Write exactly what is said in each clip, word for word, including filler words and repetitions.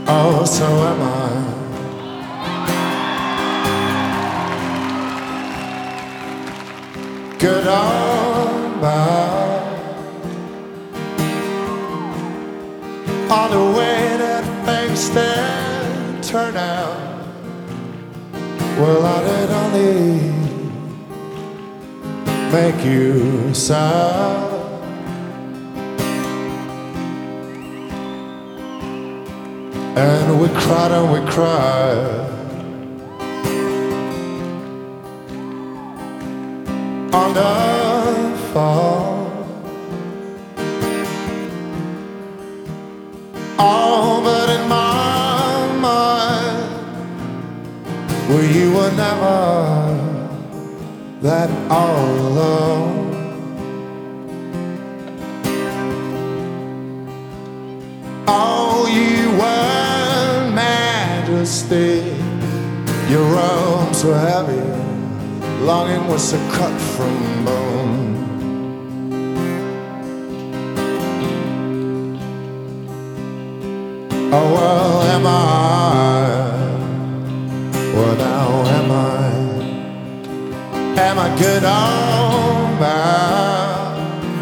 Oh, so am I. Good or bad, on the way that things stand turn out. Well, I did only make you sad. And we cried and we cried on the fall. Oh, but in my mind, well, you were never that all alone. Oh, you were majesty. Your arms were heavy, longing was a cut from bone. Oh, well, am I? Well, now am I? Am I good or bad?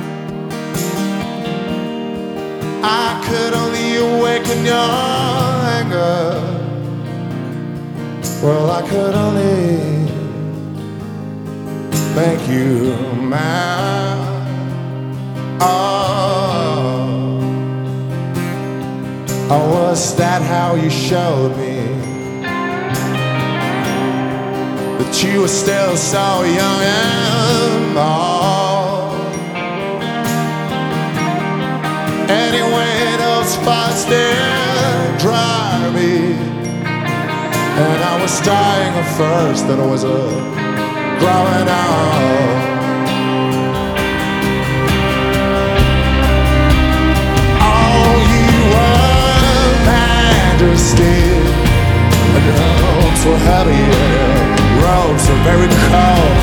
I could only awaken your anger. Well, I could only make you mad. Oh, oh, was that how you showed me that you were still so young and bold? Anyway, those fights did drive me, and I was dying of thirst, and I was a growing out. Oh, you were majesty, and your arms were heavy, and your robes were very cold.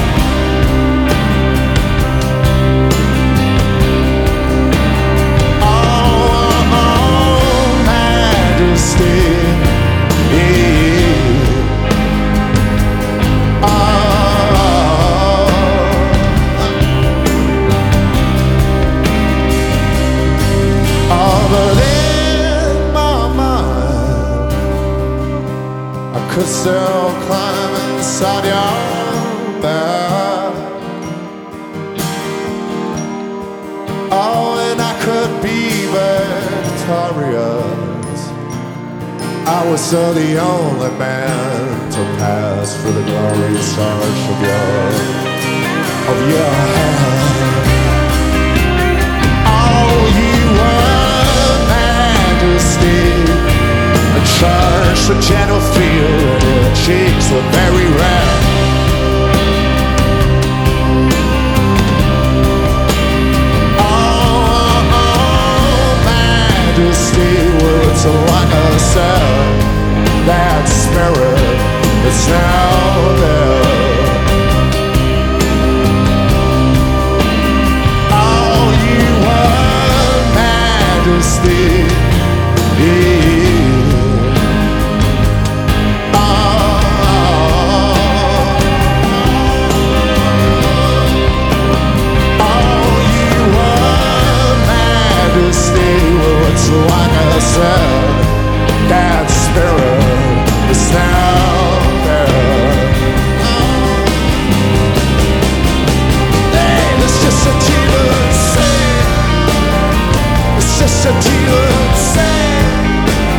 Oh, oh, majesty, yeah. Could still climb inside your bed. Oh, and I could be victorious. I was still the only man to pass through the glorious arch of your, of your hand. Oh, you were majesty, a church, a gentle feel, and your cheeks were very red. Oh, oh, majesty, words like I said, that spirit is now there. Oh, you were majesty, yeah. Like I said, that spirit is now there. Hey, it's just a demon say, it's just a demon say.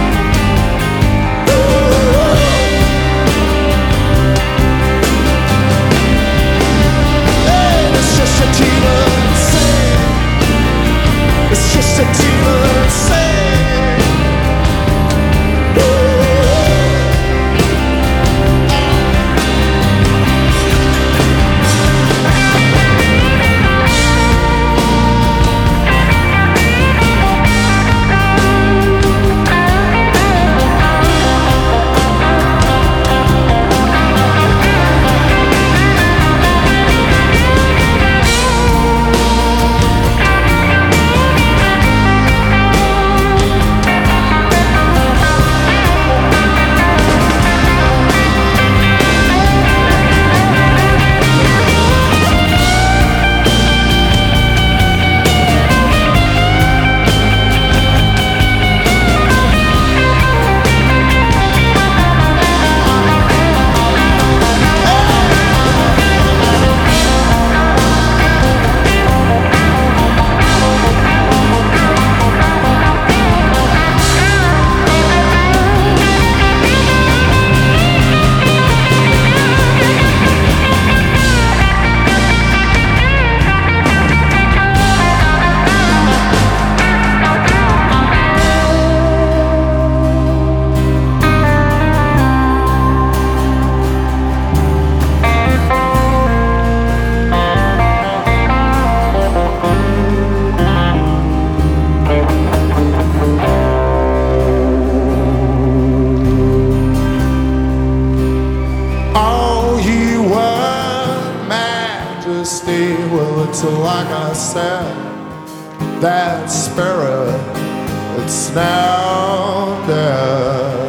majesty. Well, it's like I said, that spirit, it's now dead.